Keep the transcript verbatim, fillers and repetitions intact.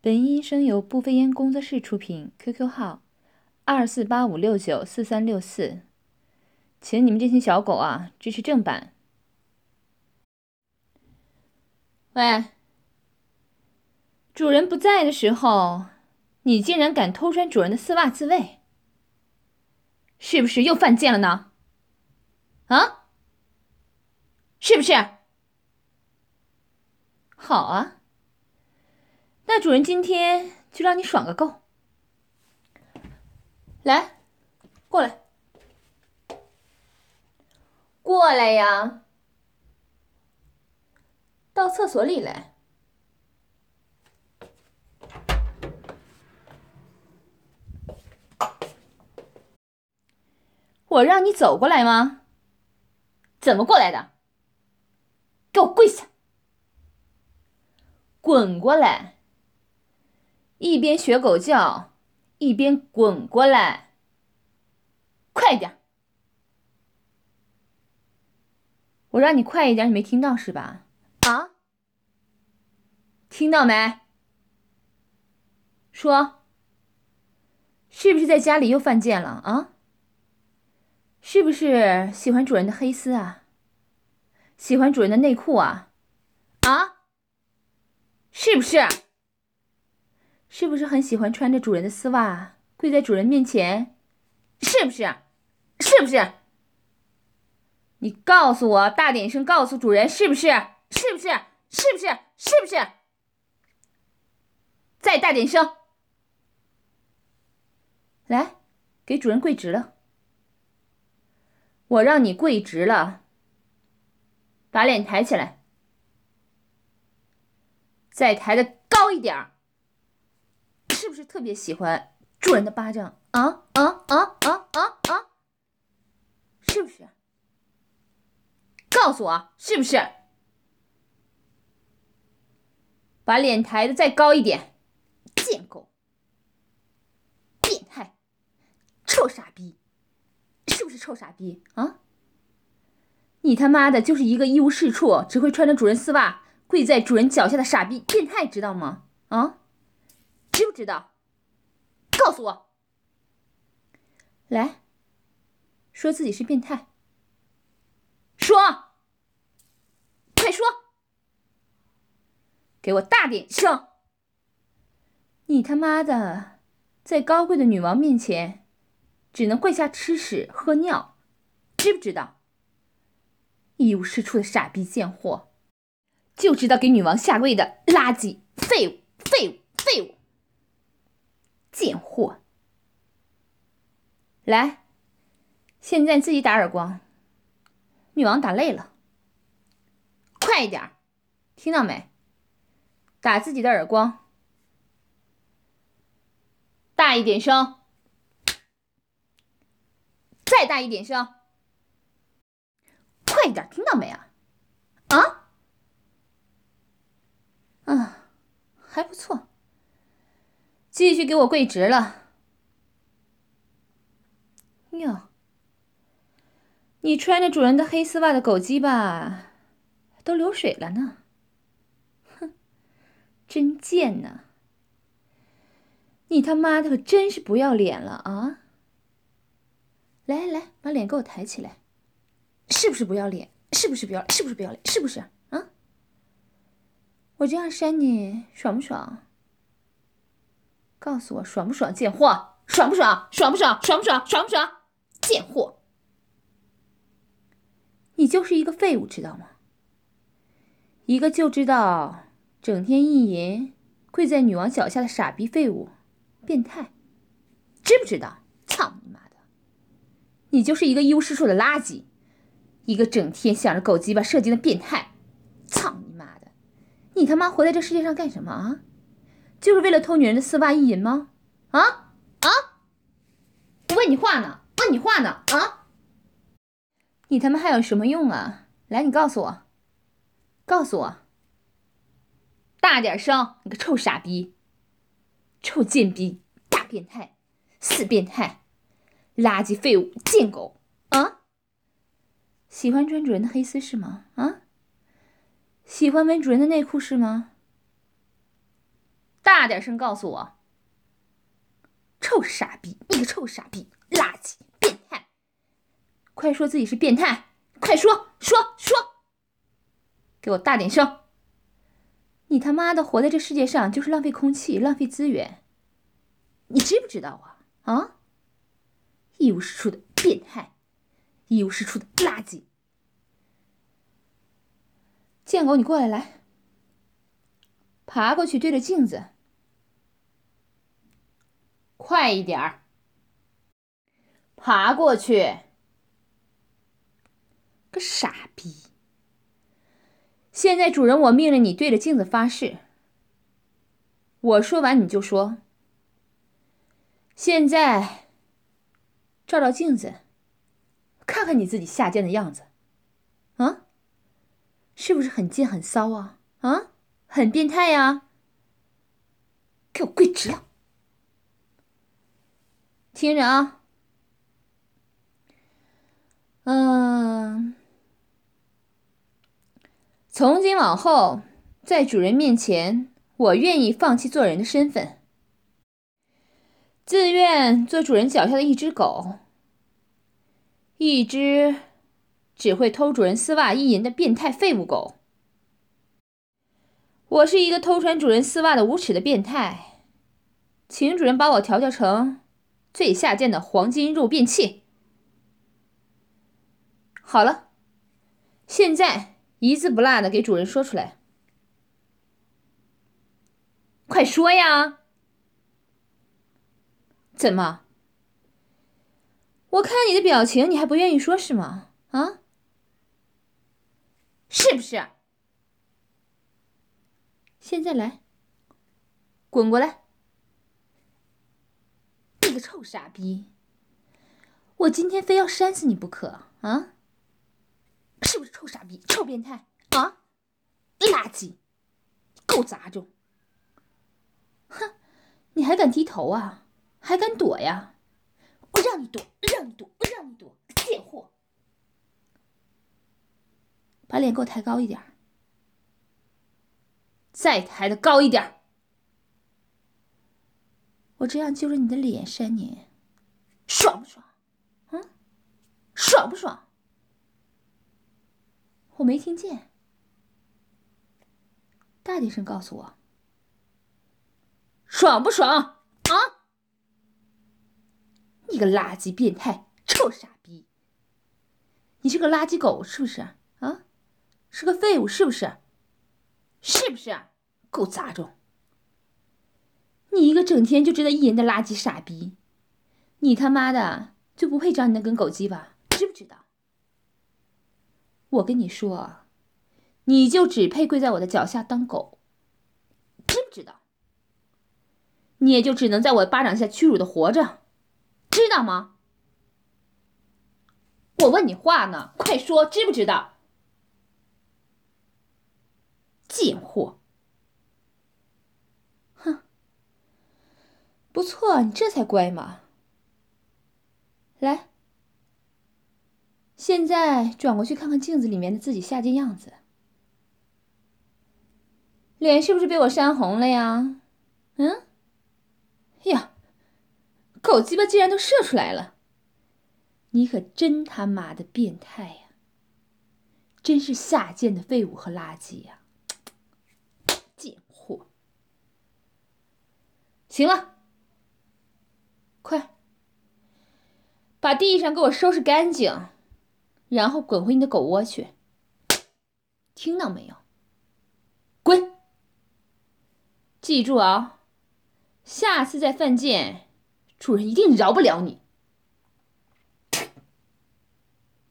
本音声由不飞烟工作室出品 ，Q Q 号二四八五六九四三六四，请你们这群小狗啊支持正版。喂，主人不在的时候，你竟然敢偷穿主人的丝袜自慰，是不是又犯贱了呢？啊？是不是？好啊，那主人今天就让你爽个够。来，过来，过来呀，到厕所里来。我让你走过来吗？怎么过来的？给我跪下！滚过来！一边学狗叫，一边滚过来！快点！我让你快一点，你没听到是吧？啊？听到没？说，是不是在家里又犯贱了啊？是不是喜欢主人的黑丝啊？喜欢主人的内裤啊？啊？是不是？是不是很喜欢穿着主人的丝袜跪在主人面前？是不是？是不是？你告诉我，大点声告诉主人，是不是？是不是？是不是？是不是？再大点声！来，给主人跪直了。我让你跪直了，把脸抬起来，再抬得高一点儿。是不是特别喜欢主人的巴掌？啊啊啊啊啊啊！是不是？告诉我，是不是？把脸抬得再高一点，贱狗，变态，臭傻逼，是不是臭傻逼啊？你他妈的就是一个一无是处，只会穿着主人丝袜跪在主人脚下的傻逼变态，知道吗？啊，知不知道？告诉我，来，说自己是变态，说，快说，给我大点声！你他妈的，在高贵的女王面前，只能跪下吃屎喝尿，知不知道？一无是处的傻逼贱货，就知道给女王下跪的垃圾废物废物废物贱货！来，现在自己打耳光，女王打累了，快一点，听到没？打自己的耳光，大一点声，再大一点声，快一点，听到没啊？啊？啊，还不错，继续给我跪直了。哟，你穿着主人的黑丝袜的狗鸡巴都流水了呢，哼，真贱呐！你他妈的可真是不要脸了啊！来来，把脸给我抬起来，是不是不要脸？是不是不要脸？是不是不要脸？是不是啊？我这样扇你爽不爽？告诉我爽不爽，贱货！爽不爽？爽不爽？爽不爽？爽不爽？贱货！你就是一个废物，知道吗？一个就知道整天意淫跪在女王脚下的傻逼废物，变态，知不知道？操你妈的！你就是一个一无是处的垃圾，一个整天想着狗鸡巴射精的变态，操你妈的！你他妈活在这世界上干什么啊？就是为了偷女人的丝袜意淫吗？啊啊！我问你话呢，问你话呢啊！你他妈还有什么用啊？来，你告诉我，告诉我，大点声！你个臭傻逼，臭贱逼，大变态，死变态，垃圾废物，贱狗啊！喜欢穿主人的黑丝是吗？啊？喜欢闻主人的内裤是吗？大大点声告诉我！臭傻逼，你个臭傻逼，垃圾，变态！快说自己是变态！快说，说说！给我大点声！你他妈的活在这世界上就是浪费空气，浪费资源，你知不知道啊？啊！一无是处的变态，一无是处的垃圾！贱狗，你过来，来，爬过去对着镜子，快一点儿，爬过去！个傻逼！现在主人，我命令你对着镜子发誓。我说完你就说。现在照照镜子，看看你自己下贱的样子，啊，是不是很贱很骚啊？啊，很变态呀！给我跪直了！听着啊，嗯。从今往后，在主人面前，我愿意放弃做人的身份，自愿做主人脚下的一只狗，一只只会偷主人丝袜意淫的变态废物狗。我是一个偷穿主人丝袜的无耻的变态，请主人把我调教成最下贱的黄金肉便器。好了，现在一字不落的给主人说出来，快说呀！怎么？我看你的表情，你还不愿意说是吗？啊？是不是？现在来，滚过来！你个臭傻逼！我今天非要扇死你不可啊！是不是臭傻逼、臭变态啊？垃圾，够杂种！哼，你还敢低头啊？还敢躲呀？我让你躲，让你躲，让你躲，贱货！把脸给我抬高一点，再抬得高一点。我这样揪着你的脸扇你，爽不爽？嗯，爽不爽？我没听见，大点声告诉我，爽不爽啊？你个垃圾变态，臭傻逼！你是个垃圾狗是不是啊？是个废物是不是？是不是？够杂种！你一个整天就知道意淫的垃圾傻逼，你他妈的就不配长你那根狗鸡巴，知不知道？我跟你说，你就只配跪在我的脚下当狗，知不知道？你也就只能在我巴掌下屈辱的活着，知道吗？我问你话呢，快说，知不知道？贱货！哼，不错，你这才乖嘛。来，现在转过去看看镜子里面的自己下贱样子，脸是不是被我扇红了呀？嗯？呀，狗鸡巴竟然都射出来了！你可真他妈的变态呀！真是下贱的废物和垃圾呀！贱货！行了，快把地上给我收拾干净，然后滚回你的狗窝去。听到没有？滚！记住啊，下次再犯贱，主人一定饶不了你。